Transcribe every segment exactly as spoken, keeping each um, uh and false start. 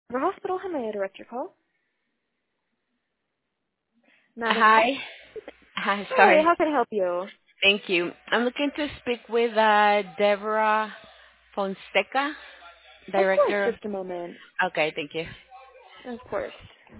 The hospital, how may I direct your call? Matter Hi. Health. Hi, Hi, sorry. how can I help you? Thank you. I'm looking to speak with uh, Deborah Fonseca, Of course, director. just a moment. Okay, thank you. Of course.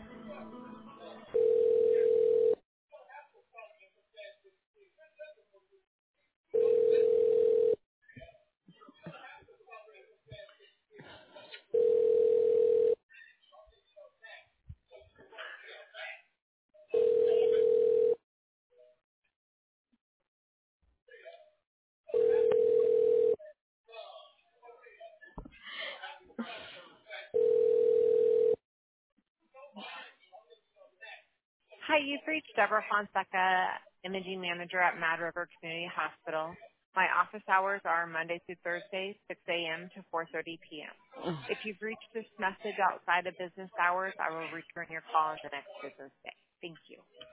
Hi, you've reached Deborah Fonseca, Imaging Manager at Mad River Community Hospital. My office hours are Monday through Thursday, six a.m. to four thirty p.m. If you've reached this message outside of business hours, I will return your call in the next business day. Thank you.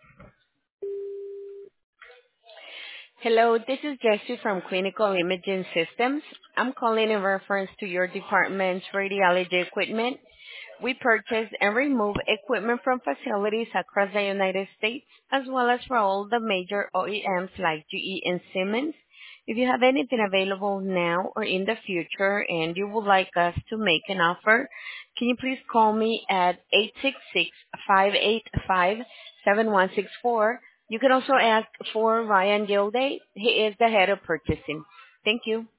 Hello, this is Jessie from Clinical Imaging Systems. I'm calling in reference to your department's radiology equipment. We purchase and remove equipment from facilities across the United States, as well as for all the major O E Ms like G E and Siemens. If you have anything available now or in the future and you would like us to make an offer, can you please call me at eight six six, five eight five, seven one six four. You can also ask for Ryan Gilday. He is the head of purchasing. Thank you.